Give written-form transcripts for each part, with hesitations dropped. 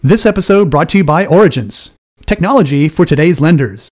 This episode brought to you by Origins, technology for today's lenders.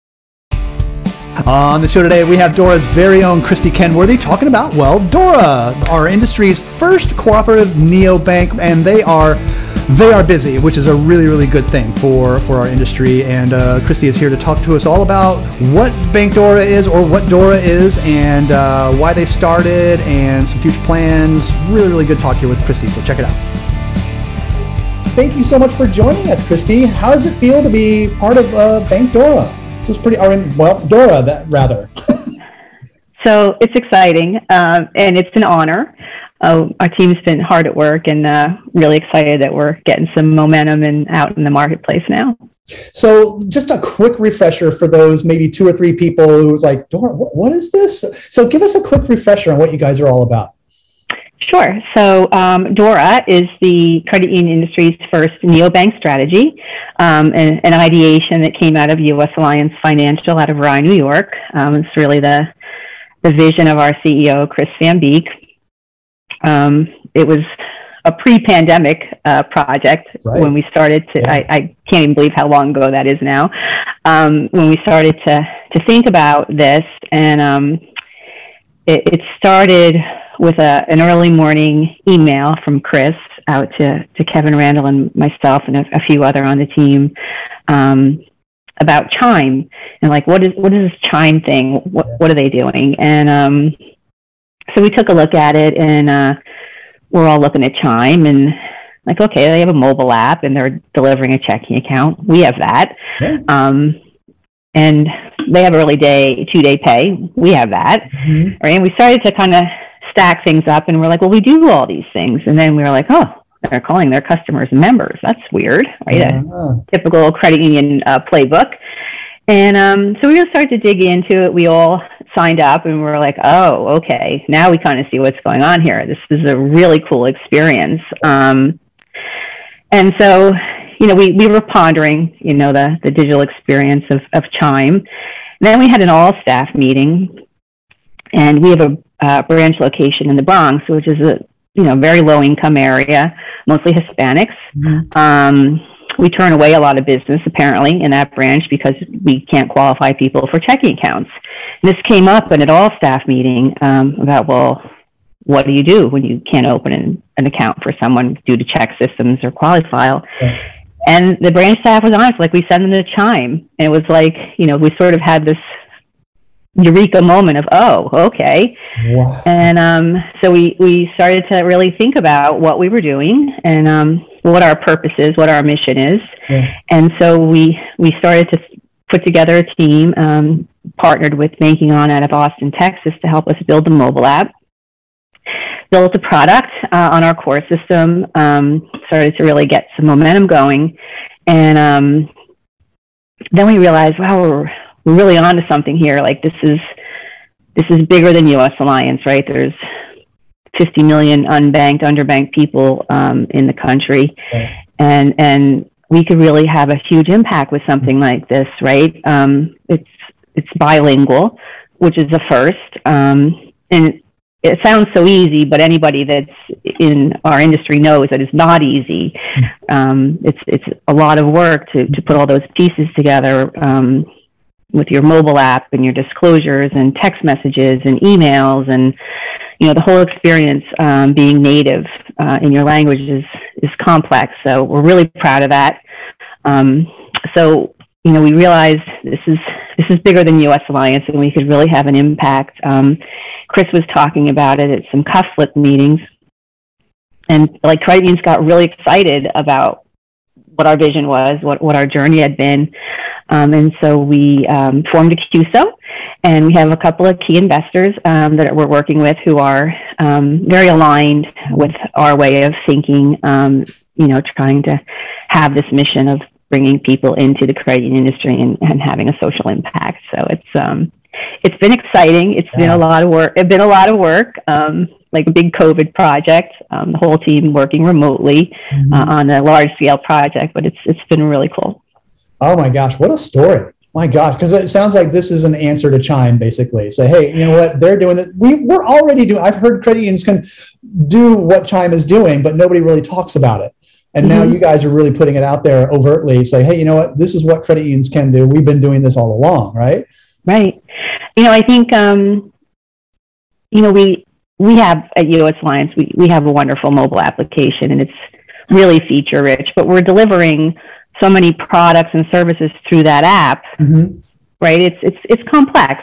On the show today, we have Dora's very own Christy Kenworthy talking about, Dora, our industry's first cooperative neobank, and they are busy, which is a really, really good thing for our industry. And Christy is here to talk to us all about what Bank Dora is, or what Dora is, and why they started, and some future plans. Really, really good talk here with Christy, so check it out. Thank you so much for joining us, Christy. How does it feel to be part of Bank Dora? This is pretty, Dora, rather. So it's exciting, and it's an honor. Our team's been hard at work, and really excited that we're getting some momentum and out in the marketplace now. So just a quick refresher for those maybe 2 or 3 people who's like, Dora, what is this? So give us a quick refresher on what you guys are all about. Sure. So Dora is the credit union industry's first neobank strategy, an ideation that came out of U.S. Alliance Financial out of Rye, New York. It's really the vision of our CEO, Chris Van Beek. It was a pre-pandemic project when we started to, I can't even believe how long ago that is now, when we started to think about this. And it started with an early morning email from Chris out to Kevin Randall and myself and a few other on the team about Chime, and like, what is this Chime thing? What are they doing? And so we took a look at it, and we're all looking at Chime, and like, okay, they have a mobile app and they're delivering a checking account. We have that. Yeah. And they have early day, 2-day pay. We have that. Mm-hmm. Right? And we started to kind of stack things up, and we're like, well, we do all these things. And then we were like, oh, they're calling their customers members. That's weird, right? A typical credit union playbook. And so we just started to dig into it. We all signed up, and we were like, oh, okay, now we kind of see what's going on here. This is a really cool experience. And so, we were pondering, the digital experience of Chime. And then we had an all-staff meeting, and we have a branch location in the Bronx, which is a very low income area, mostly Hispanics. Mm-hmm. We turn away a lot of business apparently in that branch because we can't qualify people for checking accounts. And this came up in an all staff meeting about, well, what do you do when you can't open an account for someone due to check systems or qualify? Yeah. And the branch staff was honest, like, we send them to Chime. And it was like, we sort of had this eureka moment of, oh, okay. Wow. And so we started to really think about what we were doing and what our purpose is, what our mission is. Yeah. And so we started to put together a team, partnered with Banking On out of Austin, Texas, to help us build the mobile app, built a product on our core system, started to really get some momentum going. And then we realized, wow, we're really onto something here. Like, this is bigger than U.S. Alliance, right? There's 50 million unbanked, underbanked people in the country, and we could really have a huge impact with something like this, right? It's bilingual, which is a first, and it sounds so easy, but anybody that's in our industry knows that it's not easy. It's a lot of work to put all those pieces together. With your mobile app and your disclosures and text messages and emails, and the whole experience being native in your language is complex. So we're really proud of that. So we realized this is bigger than U.S. Alliance, and we could really have an impact. Chris was talking about it at some cuff-slip meetings, and like, credit unions got really excited about what our vision was, what our journey had been. And so we formed a QSO, and we have a couple of key investors that we're working with who are very aligned with our way of thinking, trying to have this mission of bringing people into the credit union industry and having a social impact. So it's been exciting. It's been a lot of work. Like a big COVID project, the whole team working remotely on a large scale project, but it's been really cool. Oh my gosh, what a story. My gosh, because it sounds like this is an answer to Chime, basically. Say, hey, you know what, they're doing it. We're already doing, I've heard credit unions can do what Chime is doing, but nobody really talks about it. And now you guys are really putting it out there overtly, say, hey, you know what, this is what credit unions can do. We've been doing this all along, right? Right. I think, we have at US Alliance, we have a wonderful mobile application, and it's really feature rich, but we're delivering so many products and services through that app, right? It's complex,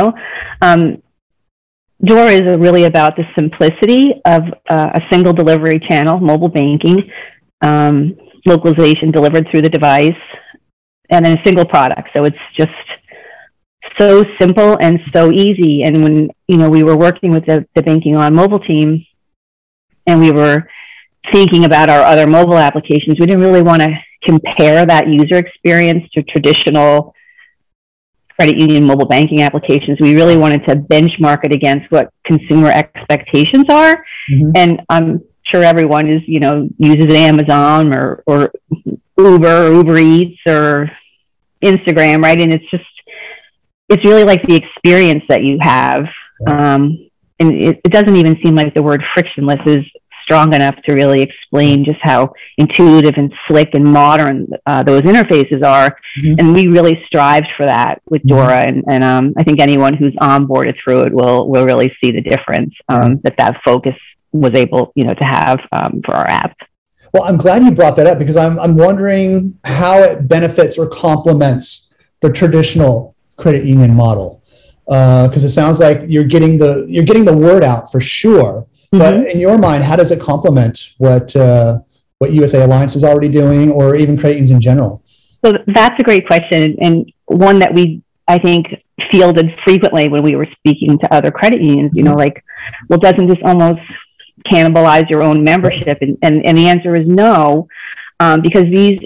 Dora is really about the simplicity of a single delivery channel, mobile banking, localization delivered through the device, and then a single product. So it's just so simple and so easy. And when, we were working with the Banking on Mobile team, and we were thinking about our other mobile applications, we didn't really want to compare that user experience to traditional credit union mobile banking applications. We really wanted to benchmark it against what consumer expectations are. And I'm sure everyone is, uses Amazon or Uber or Uber Eats or Instagram, right? And it's really like the experience that you have. And it doesn't even seem like the word frictionless is strong enough to really explain just how intuitive and slick and modern those interfaces are. And we really strived for that with Dora. And I think anyone who's onboarded through it will really see the difference that focus was able, to have for our app. Well, I'm glad you brought that up, because I'm wondering how it benefits or complements the traditional credit union model. Because it sounds like you're getting the word out for sure. But in your mind, how does it complement what USA Alliance is already doing, or even credit unions in general? So that's a great question, and one that we, I think, fielded frequently when we were speaking to other credit unions. Well, doesn't this almost cannibalize your own membership? And the answer is no, because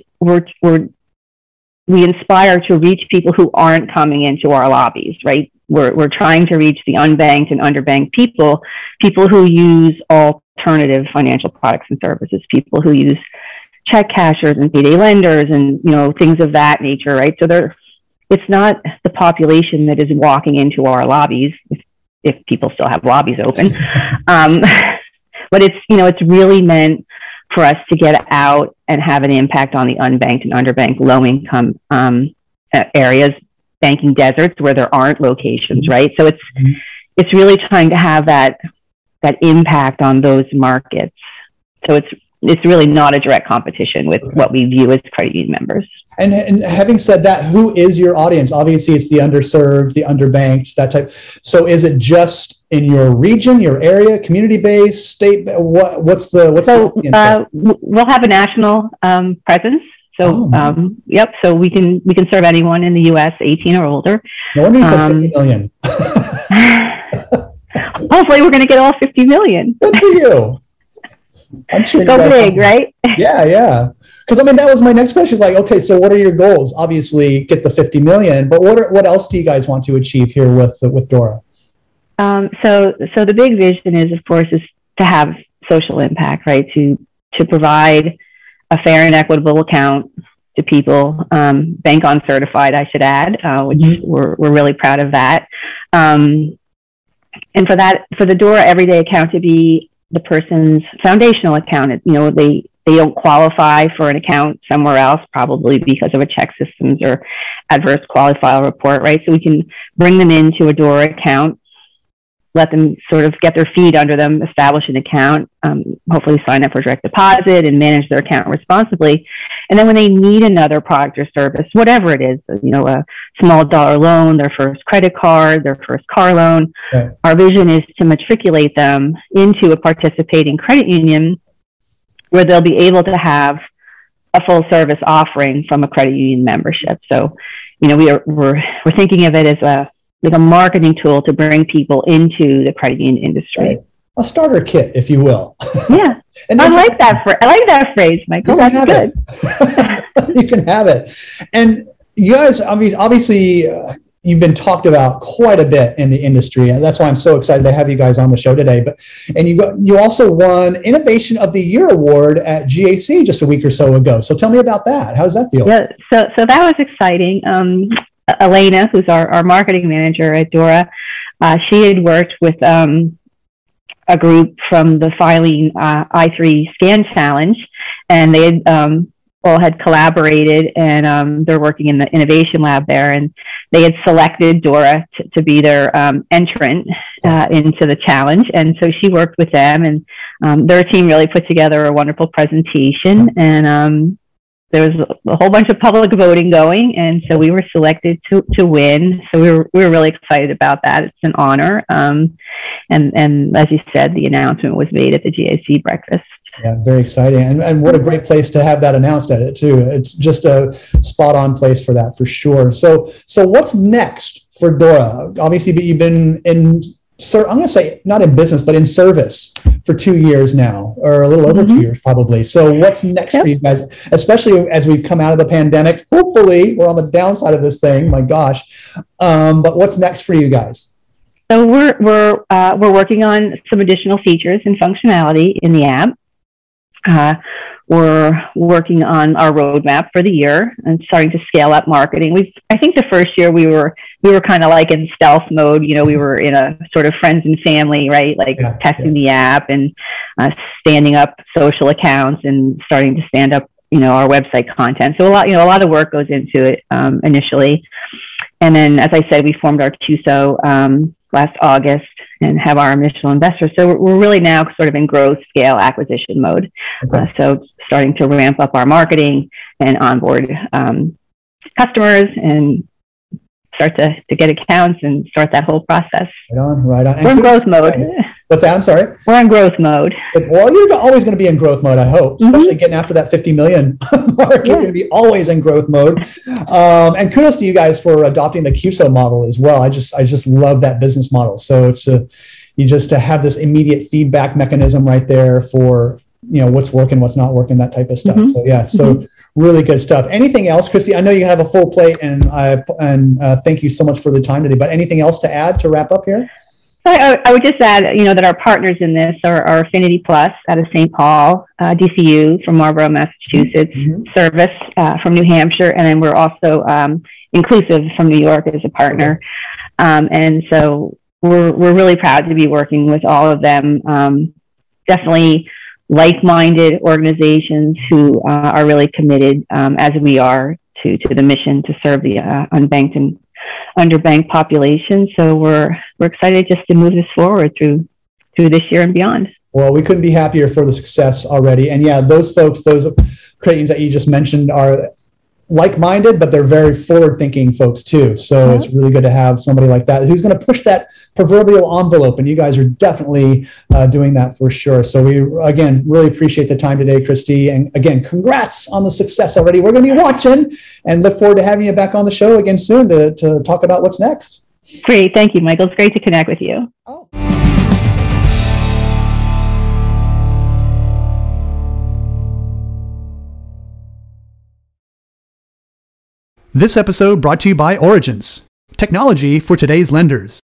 we inspire to reach people who aren't coming into our lobbies, right? We're trying to reach the unbanked and underbanked people who use alternative financial products and services, people who use check cashers and payday lenders and, things of that nature, right? So it's not the population that is walking into our lobbies, if people still have lobbies open. But it's really meant for us to get out and have an impact on the unbanked and underbanked low-income areas, banking deserts where there aren't locations, right? So it's really trying to have that impact on those markets. So it's really not a direct competition with what we view as credit union members. And having said that, who is your audience? Obviously, it's the underserved, the underbanked, that type. So is it just in your region, your area, community-based, state? What's the we'll have a national presence. So, yep. So we can serve anyone in the U.S. 18 or older. No wonder you said 50 million. Hopefully, we're going to get all 50 million. Good for you. I'm sure. Go big, right? Yeah. Because that was my next question. Is like, okay, so what are your goals? Obviously, get the 50 million, but what else do you guys want to achieve here with Dora? So the big vision is, of course, is to have social impact, right? To provide a fair and equitable account to people, bank on certified, I should add, which we're really proud of that. And for the Dora Everyday account to be the person's foundational account, they don't qualify for an account somewhere else, probably because of a check systems or adverse qualifier report, right? So we can bring them into a Dora account, let them sort of get their feet under them, establish an account, hopefully sign up for direct deposit and manage their account responsibly. And then when they need another product or service, whatever it is, a small dollar loan, their first credit card, their first car loan, right. Our vision is to matriculate them into a participating credit union where they'll be able to have a full service offering from a credit union membership. So, we're thinking of it as a marketing tool to bring people into the credit union industry. Right. A starter kit, if you will. Yeah. I like that phrase, Michael. That's good. You can have it. And you guys, obviously, you've been talked about quite a bit in the industry, and that's why I'm so excited to have you guys on the show today. And you also won Innovation of the Year award at GAC just a week or so ago. So tell me about that. How does that feel? Yeah. So that was exciting. Elena, who's our marketing manager at Dora, she had worked with a group from the Filing I3 Scan Challenge, and they had, all had collaborated, and they're working in the innovation lab there, and they had selected Dora to be their entrant into the challenge. And so she worked with them, and their team really put together a wonderful presentation, and there was a whole bunch of public voting going, and so we were selected to win. So we were really excited about that. It's an honor, and as you said, the announcement was made at the GIC breakfast. Yeah, very exciting. And what a great place to have that announced at it too. It's just a spot on place for that, for sure. So what's next for Dora? Obviously, you've been I'm going to say not in business, but in service for 2 years now, or a little over 2 years probably. So what's next for you guys, especially as we've come out of the pandemic? Hopefully we're on the downside of this thing, my gosh. But what's next for you guys? So we're working on some additional features and functionality in the app. We're working on our roadmap for the year and starting to scale up marketing. I think the first year we were kind of like in stealth mode. You know, we were in a sort of friends and family, right? Like testing the app and standing up social accounts and starting to stand up, our website content. So a lot of work goes into it initially. And then, as I said, we formed our CUSO last August and have our initial investors. So we're really now sort of in growth scale acquisition mode. Okay. So starting to ramp up our marketing and onboard customers and start to get accounts and start that whole process. Right on. We're in growth mode. What's that? I'm sorry. We're in growth mode. Well, you're always going to be in growth mode, I hope, especially getting after that 50 million mark. You're going to be always in growth mode. And kudos to you guys for adopting the CUSO model as well. I just love that business model. So it's you just to have this immediate feedback mechanism right there for what's working, what's not working, that type of stuff. So really good stuff. Anything else, Christy? I know you have a full plate, and thank you so much for the time today. But anything else to add to wrap up here? I would just add, that our partners in this are Affinity Plus out of St. Paul, DCU from Marlborough, Massachusetts, Service from New Hampshire, and then we're also Inclusive from New York as a partner. And so we're really proud to be working with all of them. Definitely like-minded organizations who are really committed, as we are, to the mission to serve the unbanked and underbanked population. So we're excited just to move this forward through this year and beyond. Well, we couldn't be happier for the success already. And those folks, those credit unions that you just mentioned are like-minded, but they're very forward-thinking folks too. So it's really good to have somebody like that who's going to push that proverbial envelope. And you guys are definitely doing that for sure. So we, again, really appreciate the time today, Christy. And again, congrats on the success already. We're going to be watching and look forward to having you back on the show again soon to talk about what's next. Great. Thank you, Michael. It's great to connect with you. This episode brought to you by Origence, technology for today's lenders.